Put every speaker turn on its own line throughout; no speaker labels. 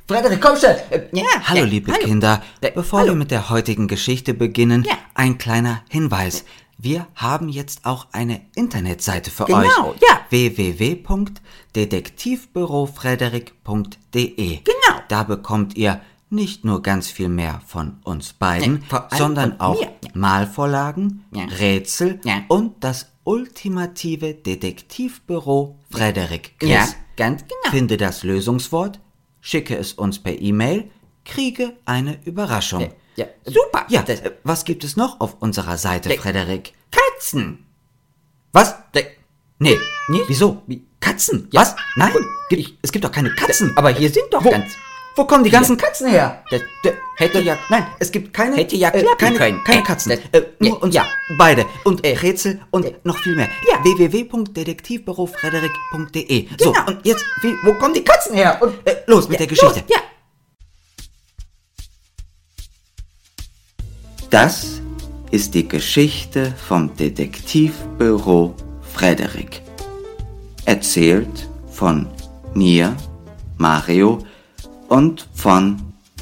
Frederik, komm schnell.
Hallo, liebe Kinder. Bevor wir mit der heutigen Geschichte beginnen,
Ja.
ein kleiner Hinweis. Wir haben jetzt auch eine Internetseite für
Genau,
euch.
ja.
www.detektivbürofrederik.de.
Genau.
Da bekommt ihr nicht nur ganz viel mehr von uns beiden,
vor allem
sondern
von
auch
mir. Ja.
Malvorlagen,
Ja.
Rätsel
Ja.
und das ultimative Detektivbüro Frederik Quiz.
Ja, ganz genau.
Finde das Lösungswort, schicke es uns per E-Mail, kriege eine Überraschung.
Ja, super.
Ja, was gibt es noch auf unserer Seite, Frederik?
Katzen.
Was? Nee,
Nicht?
wieso? Katzen?
Ja.
Was? Nein, es gibt doch keine Katzen.
Aber hier sind doch
Wo kommen die ganzen Katzen her?
Hätte ja...
Nein, es gibt keine...
Hätte ja klappen können.
Keine Katzen. Nur uns
ja.
beide. Und Rätsel und noch viel mehr.
Ja.
www.detektivbürofrederik.de. So,
Genau.
und jetzt, wo kommen die Katzen her? Und los mit der Geschichte.
Los, ja.
Das ist die Geschichte vom Detektivbüro Frederik. Erzählt von mir, Mario, und von...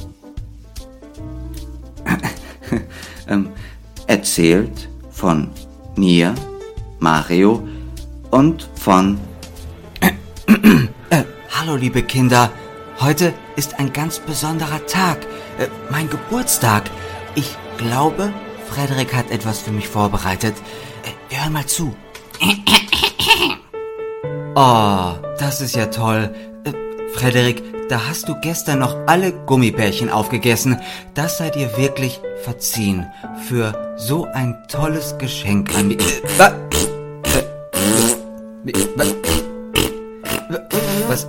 erzählt von mir, Mario, und von... Hallo, liebe Kinder. Heute ist ein ganz besonderer Tag. Mein Geburtstag. Ich glaube, Frederik hat etwas für mich vorbereitet. Wir hören mal zu. Oh, das ist ja toll. Frederik, da hast du gestern noch alle Gummibärchen aufgegessen. Das sei dir wirklich verziehen für so ein tolles Geschenk an mich. Was?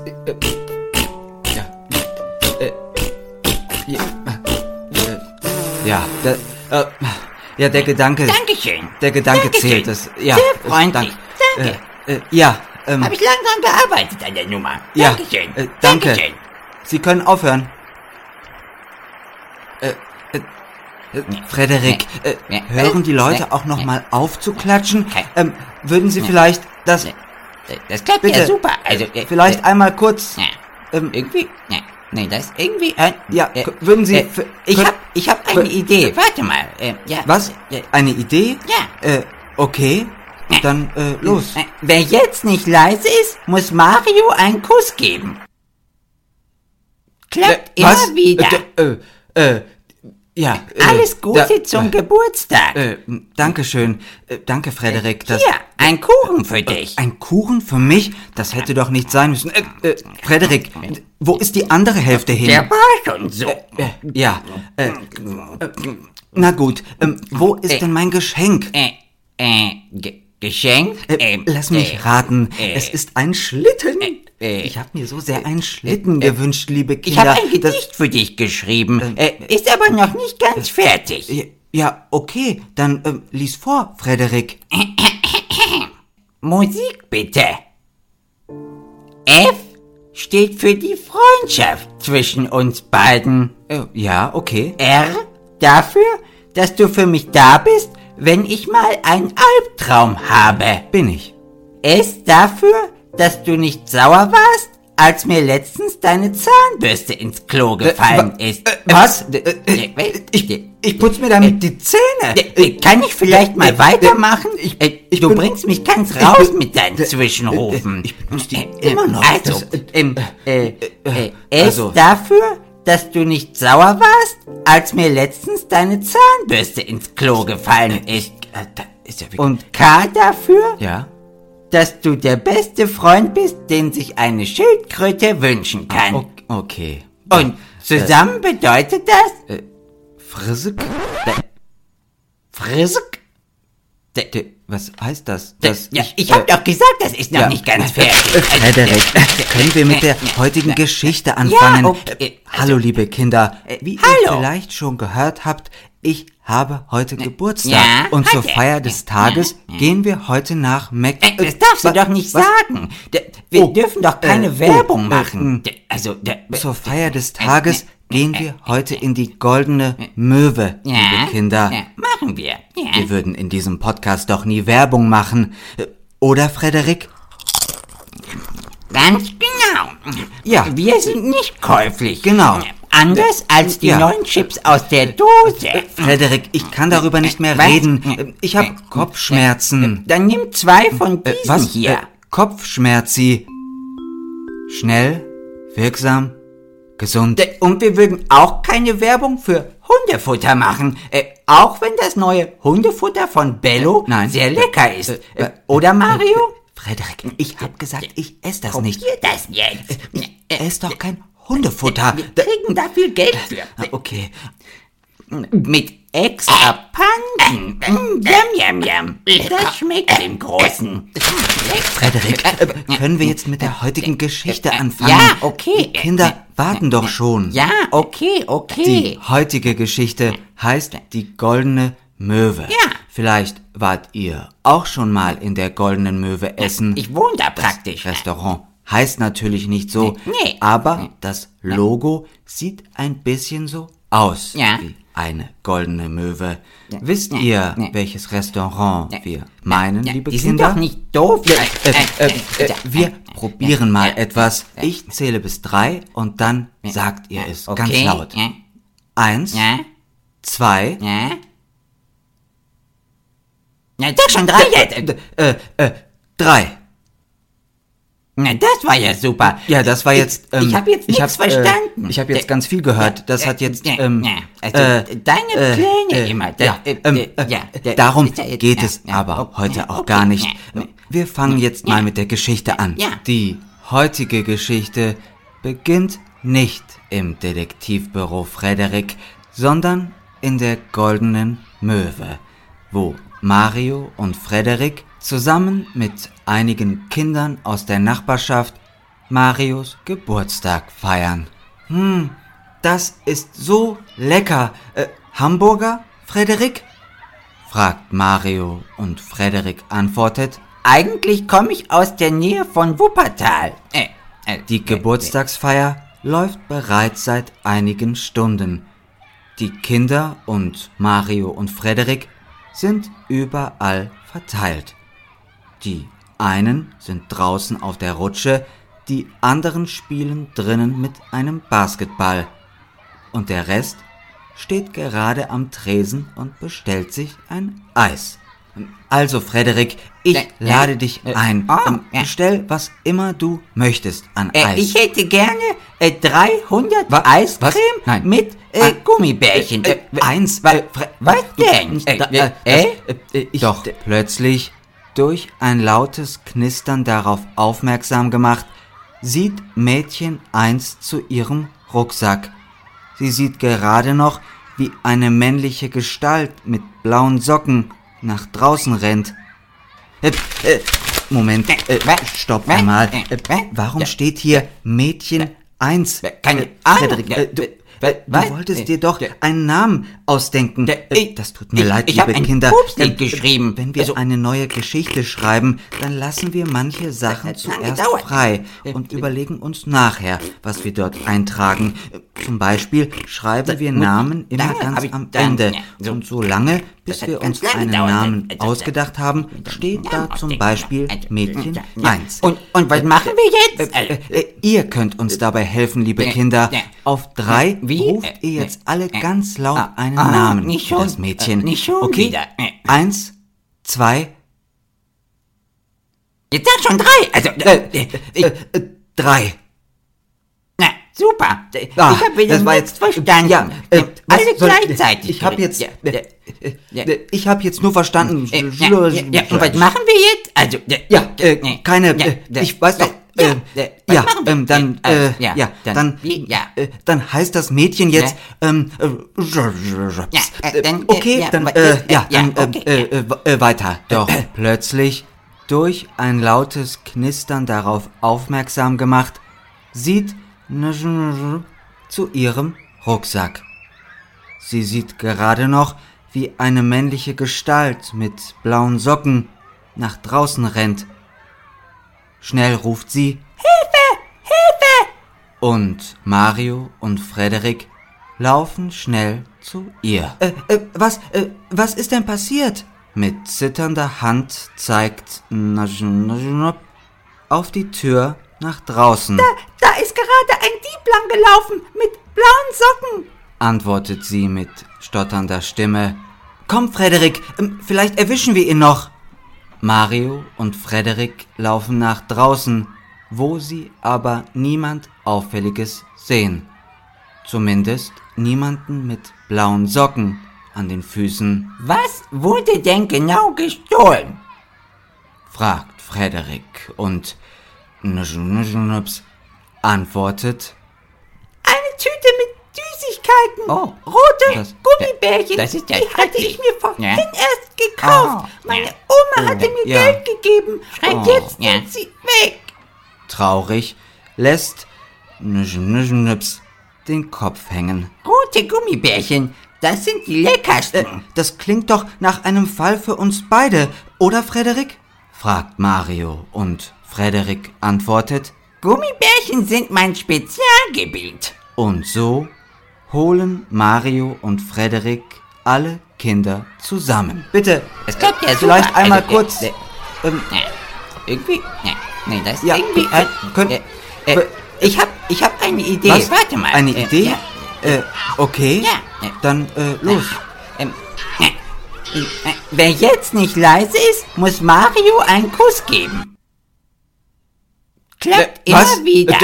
Ja, der Gedanke...
Dankeschön.
Der Gedanke
Dankeschön.
zählt. Das, ja,
Sehr freundlich. Danke.
Ja,
Habe ich lang dran gearbeitet an der Nummer.
ja,
Dankeschön.
danke.
Dankeschön.
Sie können aufhören. Frederik, hören die Leute auch noch mal auf zu klatschen? Würden Sie vielleicht das...
Das klappt
Bitte.
ja super. Also,
Vielleicht einmal kurz...
irgendwie... Nee, das ist irgendwie...
würden Sie...
Ich hab eine Idee. Warte mal.
Was? Eine Idee?
Ja.
Okay. Dann, los.
Wer jetzt nicht leise ist, muss Mario einen Kuss geben. Klappt immer wieder.
Ja.
Alles Gute zum Geburtstag.
Dankeschön. Danke, Frederik.
Hier, ein Kuchen für dich.
Ein Kuchen für mich? Das hätte doch nicht sein müssen. Frederik, wo ist die andere Hälfte hin?
Der war schon so.
Ja. Na gut, wo ist denn mein Geschenk?
Geschenk?
Lass mich raten. Es ist ein Schlitten. Ich habe mir so sehr einen Schlitten gewünscht, liebe
Ich
Kinder.
habe ein Gedicht für dich geschrieben. Ist aber noch nicht ganz fertig.
Ja, okay. Dann lies vor, Frederik.
Musik bitte. F steht für die Freundschaft zwischen uns beiden.
Ja, okay.
R dafür, dass du für mich da bist, wenn ich mal einen Albtraum habe.
Bin ich.
S dafür, dass du nicht sauer warst, als mir letztens deine Zahnbürste ins Klo gefallen ist.
Was? Ich putze mir damit die Zähne.
Kann ich vielleicht mal weitermachen? Du bringst mich ganz raus mit deinen Zwischenrufen.
Ich benutze die immer noch.
Also, S
Also.
dafür, dass du nicht sauer warst, als mir letztens deine Zahnbürste ins Klo gefallen ist.
Ist ja wirklich...
Und K dafür,
Ja?
dass du der beste Freund bist, den sich eine Schildkröte wünschen kann.
Okay.
Und zusammen bedeutet das
Frissek?
Frisk?
Was heißt das?
Ich hab doch gesagt, das ist noch nicht ganz fertig.
Frederik, können wir mit der heutigen Geschichte anfangen?
Ja, okay.
Hallo, liebe Kinder. Wie
hallo.
ihr vielleicht schon gehört habt, ich habe heute Geburtstag.
Ja,
und zur
heute.
Feier des Tages gehen wir heute nach
Das darfst du doch nicht sagen. Wir dürfen doch keine Werbung machen.
Zur Feier des Tages gehen wir heute in die Goldene Möwe, liebe Kinder.
Ja, machen wir. Ja.
Wir würden in diesem Podcast doch nie Werbung machen. Oder, Frederik?
Ganz genau.
Ja.
Wir sind nicht käuflich.
Genau.
Anders als die neuen Chips aus der Dose.
Frederik, ich kann darüber nicht mehr
Was?
reden. Ich habe Kopfschmerzen.
Dann nimm 2 von diesen
Was?
hier.
Kopfschmerzi. Schnell, wirksam, gesund.
Und wir würden auch keine Werbung für Hundefutter machen. Auch wenn das neue Hundefutter von Bello
Nein.
sehr lecker ist. Oder, Mario?
Frederik, ich hab gesagt, ich esse das nicht.
Probier das jetzt.
Ess doch kein Hundefutter.
Wir kriegen da viel Geld für.
Okay.
Mit extra Pansen. Yum, yum, yum. Das schmeckt dem Großen.
Frederik, können wir jetzt mit der heutigen Geschichte anfangen?
Ja, okay.
Die Kinder warten doch schon.
Ja, okay.
Die heutige Geschichte heißt Die Goldene Möwe.
Ja.
Vielleicht wart ihr auch schon mal in der Goldenen Möwe essen.
Ich wohne da praktisch.
Restaurant heißt natürlich nicht so,
Nee.
aber das Logo sieht ein bisschen so aus
Ja.
wie eine goldene Möwe. Wisst ihr, welches Restaurant wir meinen, liebe
Die sind
Kinder?
doch nicht doof.
Wir probieren mal etwas. Ich zähle bis 3 und dann sagt ihr es ganz
Okay.
laut.
Ja.
1,
Ja.
2,
Ja. Na, sag schon 3 jetzt.
3.
Na, das war ja super.
Ja, das war jetzt.
Ich habe jetzt nichts verstanden.
Ich habe jetzt ganz viel gehört. Das hat jetzt.
Deine Pläne immer.
Darum geht es aber heute auch gar nicht. Wir fangen jetzt mal mit der Geschichte an.
Ja.
Die heutige Geschichte beginnt nicht im Detektivbüro Frederik, sondern in der Goldenen Möwe, wo Mario und Frederik zusammen mit einigen Kindern aus der Nachbarschaft Marios Geburtstag feiern. Das ist so lecker. Hamburger, Frederik? Fragt Mario und Frederik antwortet:
Eigentlich komme ich aus der Nähe von Wuppertal.
Die Geburtstagsfeier läuft bereits seit einigen Stunden. Die Kinder und Mario und Frederik sind überall verteilt. Die einen sind draußen auf der Rutsche, die anderen spielen drinnen mit einem Basketball. Und der Rest steht gerade am Tresen und bestellt sich ein Eis. Also Frederik, ich lade dich ein. Bestell, was immer du möchtest an Eis.
Ich hätte gerne 300 Eiscreme
Nein.
mit Gummibärchen.
Eins.
Was denn?
Doch plötzlich, durch ein lautes Knistern darauf aufmerksam gemacht, sieht Mädchen 1 zu ihrem Rucksack. Sie sieht gerade noch, wie eine männliche Gestalt mit blauen Socken nach draußen rennt. Moment, stopp einmal. Warum steht hier Mädchen 1?
Keine Ahnung.
Frederik, du wolltest dir doch einen Namen ausdenken. Das tut mir leid,
ich hab
liebe
ein
Kinder.
Pupslied geschrieben.
Wenn wir eine neue Geschichte schreiben, dann lassen wir manche Sachen zuerst
gedauert.
frei und überlegen uns nachher, was wir dort eintragen. Zum Beispiel schreiben wir Namen immer ganz am Ende. Und so lange, bis wir uns einen Namen ausgedacht haben, steht da zum Beispiel Mädchen 1.
Und was machen wir jetzt?
Ihr könnt uns dabei helfen, liebe Kinder. Auf 3 ruft ihr jetzt alle ganz laut einen Namen
nicht
für
schon,
das Mädchen.
nicht schon
okay?
wieder.
1, 2,
Jetzt sag schon 3. Also,
3.
na, super. Ich
Ah,
habe wieder
das war
nichts
jetzt-
verstanden.
ja,
Alle
was soll-
gleichzeitig.
Ich habe jetzt,
Ja.
ich habe jetzt nur verstanden.
Und was machen wir jetzt? Also,
ich weiß doch. Dann heißt das Mädchen jetzt, weiter. Doch plötzlich, durch ein lautes Knistern darauf aufmerksam gemacht, sieht zu ihrem Rucksack. Sie sieht gerade noch, wie eine männliche Gestalt mit blauen Socken nach draußen rennt. Schnell ruft sie: Hilfe! Hilfe! Und Mario und Frederik laufen schnell zu ihr. Was ist denn passiert? Mit zitternder Hand zeigt auf die Tür nach draußen.
Da ist gerade ein Dieb lang gelaufen mit blauen Socken,
antwortet sie mit stotternder Stimme. Komm, Frederik, vielleicht erwischen wir ihn noch. Mario und Frederik laufen nach draußen, wo sie aber niemand Auffälliges sehen. Zumindest niemanden mit blauen Socken an den Füßen.
Was wurde denn genau gestohlen?
Fragt Frederik und antwortet.
Eine Tüte mit Süßigkeiten.
Oh,
rote Gummibärchen.
das ist ja
die hatte
schrecklich.
ich mir vorhin
Ja.
erst gekauft.
Oh,
Meine
ja.
Oma hatte mir
Ja.
Geld gegeben und
Schrecklich,
jetzt
ja.
sind sie weg.
Traurig lässt den Kopf hängen.
Rote Gummibärchen, das sind die leckersten.
Das klingt doch nach einem Fall für uns beide, oder Frederik? Fragt Mario und Frederik antwortet.
Gummibärchen sind mein Spezialgebiet.
Und so holen Mario und Frederik alle Kinder zusammen. Bitte,
Es klappt ja super.
vielleicht einmal
Also,
kurz.
ja, irgendwie, nee, das ist
Ja,
irgendwie,
Ich hab eine Idee.
Was?
Warte mal.
Eine Idee?
Ja.
Okay.
Ja.
Dann, los.
Wer jetzt nicht leise ist, muss Mario einen Kuss geben. Klappt immer wieder.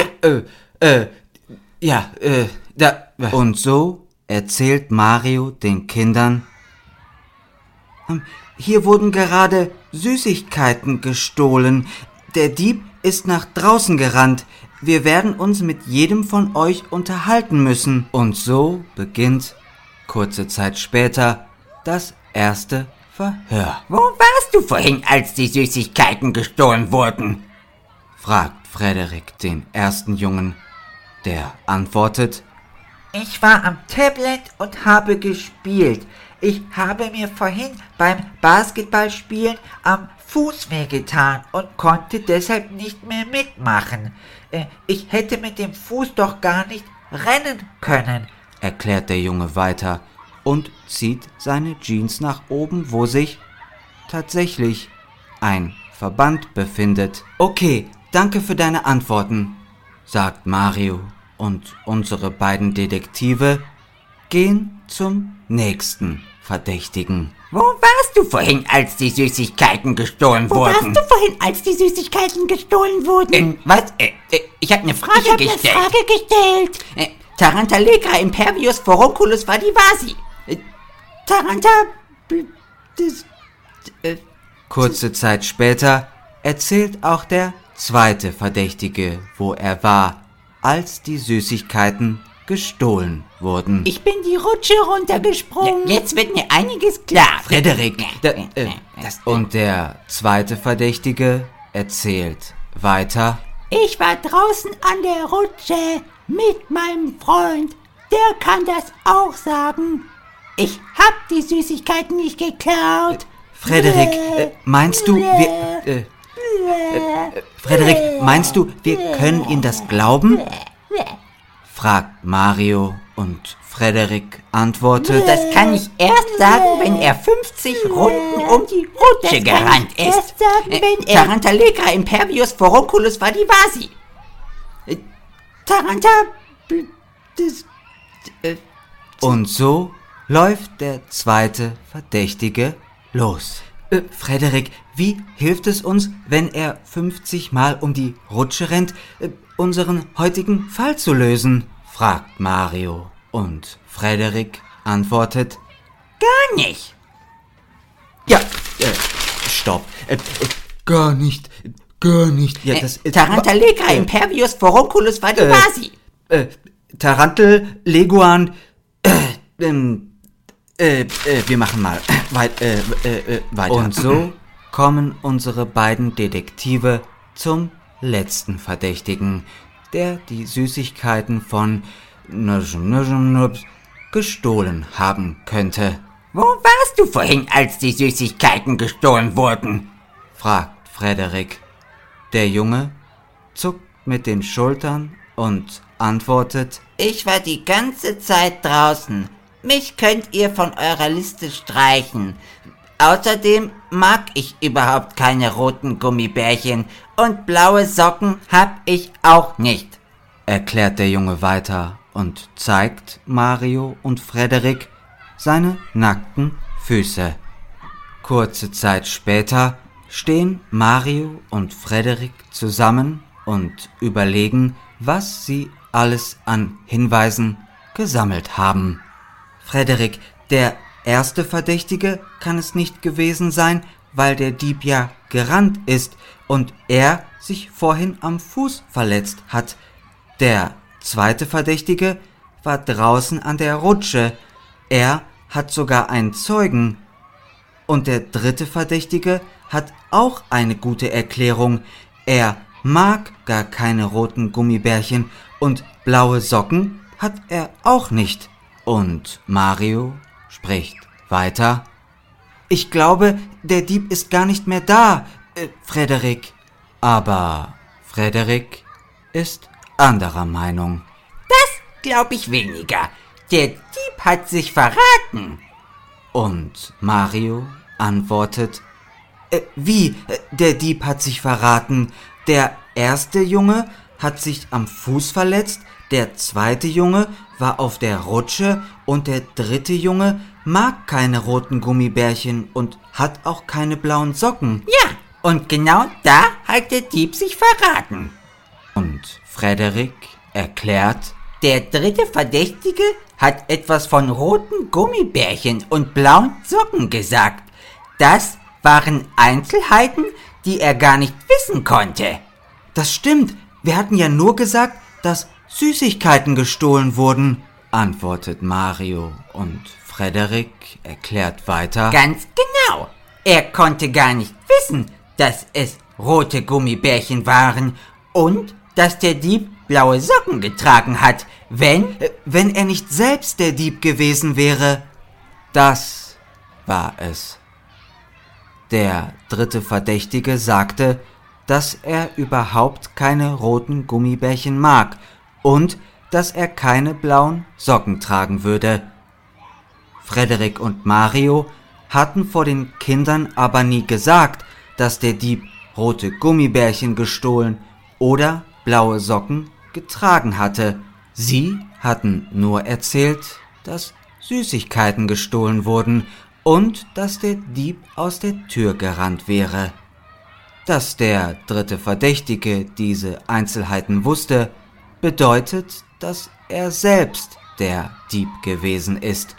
Und so erzählt Mario den Kindern, hier wurden gerade Süßigkeiten gestohlen. Der Dieb ist nach draußen gerannt. Wir werden uns mit jedem von euch unterhalten müssen. Und so beginnt, kurze Zeit später, das erste Verhör.
Wo warst du vorhin, als die Süßigkeiten gestohlen wurden?
Fragt Frederik den ersten Jungen. Der antwortet,
Ich war am Tablet und habe gespielt. Ich habe mir vorhin beim Basketballspielen am Fuß wehgetan und konnte deshalb nicht mehr mitmachen. Ich hätte mit dem Fuß doch gar nicht rennen können.
erklärt der Junge weiter und zieht seine Jeans nach oben, wo sich tatsächlich ein Verband befindet. Okay, danke für deine Antworten, sagt Mario, und unsere beiden Detektive gehen zum nächsten Verdächtigen.
Wo warst du vorhin, als die Süßigkeiten gestohlen wurden?
vorhin, als die Süßigkeiten gestohlen wurden?
Was? Ich habe eine Frage
Ich habe eine
gestellt.
Frage gestellt.
Tarantalegra Impervius Forunculus vadivasi. Taranta...
Kurze Zeit später erzählt auch der zweite Verdächtige, wo er war, als die Süßigkeiten gestohlen wurden.
Ich bin die Rutsche runtergesprungen.
Jetzt wird mir einiges klar.
Frederik, und der zweite Verdächtige erzählt weiter.
Ich war draußen an der Rutsche mit meinem Freund. Der kann das auch sagen. Ich hab die Süßigkeiten nicht geklaut.
Frederik, meinst du, wir können ihm das glauben? Fragt Mario und Frederik antwortet.
Das kann ich erst sagen, wenn er 50 Runden um die Rutsche gerannt ist.
Erst sagen, wenn er...
Tarantalegra Impervius Forunculus vadivasi. Taranta...
Und so läuft der zweite Verdächtige los. Frederik, wie hilft es uns, wenn er 50 Mal um die Rutsche rennt, unseren heutigen Fall zu lösen? Fragt Mario. Und Frederik antwortet,
Gar nicht.
ja, stopp. Gar nicht. Ja, das ist...
Tarantalegra Impervius Forunculus vadivasi.
Tarantel, Leguan, wir machen mal weiter. Und so kommen unsere beiden Detektive zum letzten Verdächtigen, der die Süßigkeiten von gestohlen haben könnte.
Wo warst du vorhin, als die Süßigkeiten gestohlen wurden?
Fragt Frederik. Der Junge zuckt mit den Schultern und antwortet,
Ich war die ganze Zeit draußen. Mich könnt ihr von eurer Liste streichen. Außerdem mag ich überhaupt keine roten Gummibärchen und blaue Socken hab ich auch nicht,
erklärt der Junge weiter und zeigt Mario und Frederik seine nackten Füße. Kurze Zeit später stehen Mario und Frederik zusammen und überlegen, was sie alles an Hinweisen gesammelt haben. Frederik, der erste Verdächtige kann es nicht gewesen sein, weil der Dieb ja gerannt ist und er sich vorhin am Fuß verletzt hat. Der zweite Verdächtige war draußen an der Rutsche. Er hat sogar einen Zeugen. Und der dritte Verdächtige hat auch eine gute Erklärung. Er mag gar keine roten Gummibärchen und blaue Socken hat er auch nicht. Und Mario spricht weiter. Ich glaube, der Dieb ist gar nicht mehr da, Frederik. Aber Frederik ist anderer Meinung.
das glaub ich weniger. Der Dieb hat sich verraten.
Und Mario antwortet, wie, der Dieb hat sich verraten? Der erste Junge hat sich am Fuß verletzt, der zweite Junge war auf der Rutsche und der dritte Junge mag keine roten Gummibärchen und hat auch keine blauen Socken.
Ja, und genau da hat der Dieb sich verraten.
Und Frederik erklärt,
Der dritte Verdächtige hat etwas von roten Gummibärchen und blauen Socken gesagt. Das waren Einzelheiten, die er gar nicht wissen konnte.
das stimmt, wir hatten ja nur gesagt, dass Süßigkeiten gestohlen wurden, antwortet Mario und Frederik erklärt weiter.
Ganz genau. Er konnte gar nicht wissen, dass es rote Gummibärchen waren und dass der Dieb blaue Socken getragen hat,
Wenn er nicht selbst der Dieb gewesen wäre. Das war es. Der dritte Verdächtige sagte, dass er überhaupt keine roten Gummibärchen mag und dass er keine blauen Socken tragen würde. Frederik und Mario hatten vor den Kindern aber nie gesagt, dass der Dieb rote Gummibärchen gestohlen oder blaue Socken getragen hatte. Sie hatten nur erzählt, dass Süßigkeiten gestohlen wurden und dass der Dieb aus der Tür gerannt wäre. Dass der dritte Verdächtige diese Einzelheiten wusste, bedeutet, dass er selbst der Dieb gewesen ist.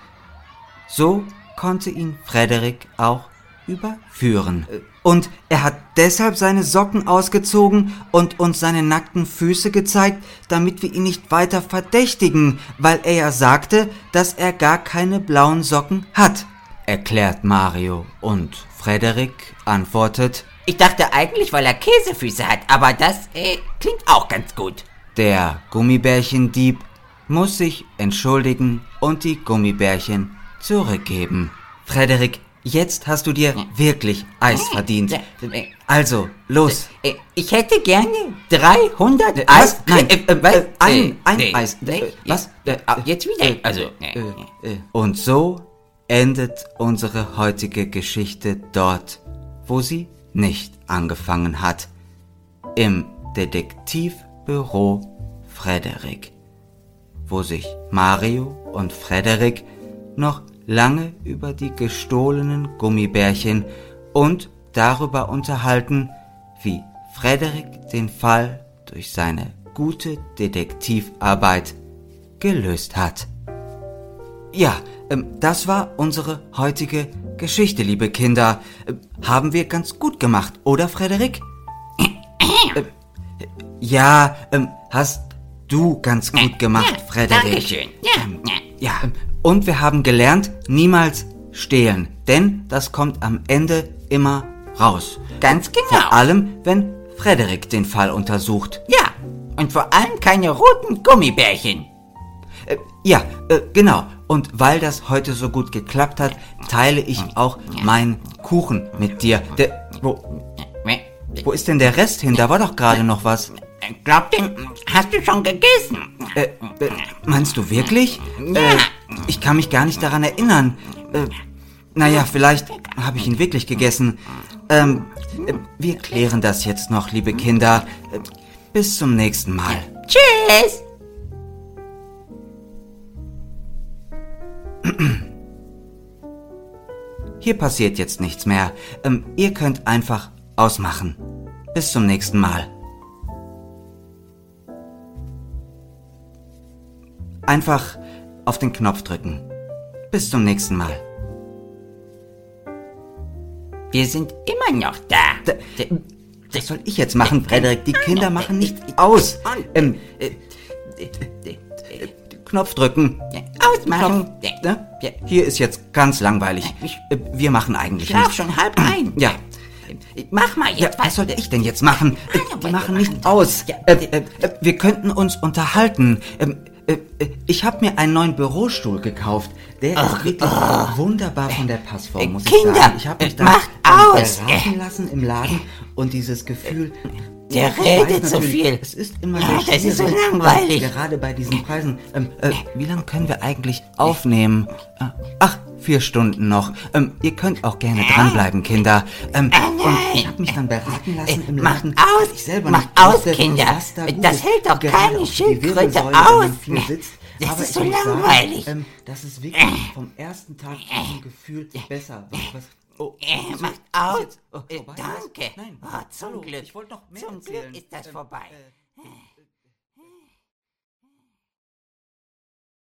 So konnte ihn Frederik auch überführen. Und er hat deshalb seine Socken ausgezogen und uns seine nackten Füße gezeigt, damit wir ihn nicht weiter verdächtigen, weil er ja sagte, dass er gar keine blauen Socken hat, erklärt Mario. Und Frederik antwortet,
Ich dachte eigentlich, weil er Käsefüße hat, aber das klingt auch ganz gut.
der Gummibärchendieb muss sich entschuldigen und die Gummibärchen zurückgeben. Frederik, jetzt hast du dir wirklich Eis verdient. Also, los.
Ich hätte gerne 300
Was?
Eis.
Nein, ein
nee,
Eis.
nee,
Was?
Jetzt wieder. Also,
Und so endet unsere heutige Geschichte dort, wo sie nicht angefangen hat. Im Detektivbüro Frederik, wo sich Mario und Frederik noch lange über die gestohlenen Gummibärchen und darüber unterhalten, wie Frederik den Fall durch seine gute Detektivarbeit gelöst hat. Ja, das war unsere heutige Geschichte, liebe Kinder. Haben wir ganz gut gemacht, oder Frederik? Ja, hast du ganz gut gemacht, Frederik.
Dankeschön.
Ja, und wir haben gelernt, niemals stehlen, denn das kommt am Ende immer raus.
Ganz genau.
Vor allem, wenn Frederik den Fall untersucht.
Ja, und vor allem keine roten Gummibärchen.
Ja, genau. Und weil das heute so gut geklappt hat, teile ich auch meinen Kuchen mit dir. Wo ist denn der Rest hin? Da war doch gerade noch was.
Glaubt ihr, hast du schon gegessen?
Meinst du wirklich?
Ja.
Ich kann mich gar nicht daran erinnern. Naja, vielleicht habe ich ihn wirklich gegessen. Wir klären das jetzt noch, liebe Kinder. Bis zum nächsten Mal.
Tschüss!
Hier passiert jetzt nichts mehr. Ihr könnt einfach ausmachen. Bis zum nächsten Mal. Einfach auf den Knopf drücken. Bis zum nächsten Mal.
Wir sind immer noch da.
Was soll ich jetzt machen, Frederik? Die Kinder machen nicht aus. Knopf drücken.
Ausmachen.
Ne? Hier ist jetzt ganz langweilig. Wir machen eigentlich
Schlaf
nichts.
schon 1:30.
Ja.
Mach mal jetzt
Was soll ich denn jetzt machen? Die machen nicht aus. Wir könnten uns unterhalten. Ich habe mir einen neuen Bürostuhl gekauft. Der ist wirklich wunderbar von der Passform, muss ich
Kinder,
sagen. Ich habe mich da
macht aus.
beraten lassen im Laden und dieses Gefühl...
Der
Ich
redet
weiß
so
natürlich,
viel.
Es ist immer
Ja,
sehr
das ist so
schwierig,
langweilig.
Gerade bei diesen Preisen. Wie lange können wir eigentlich aufnehmen? 4 Stunden noch. Ihr könnt auch gerne dranbleiben, Kinder. Und ich habe mich dann beraten lassen im
Macht
Laden.
aus.
weil ich selber
Macht
nicht
aus,
wusste,
Kinder.
was da gut
Das
ist.
hält doch
Gerade
keine
auf die
Schildkröte
Wirbelsäule,
aus.
wenn man viel sitzt.
Das
Aber
ist so
ich muss
langweilig.
Sagen, dass es wirklich vom ersten Tag vom Gefühl besser war.
Macht aus.
Vorbei?
Danke.
Nein.
Zum
Hallo,
Glück.
ich wollte noch mehr
Zum
erzählen.
Glück ist das vorbei.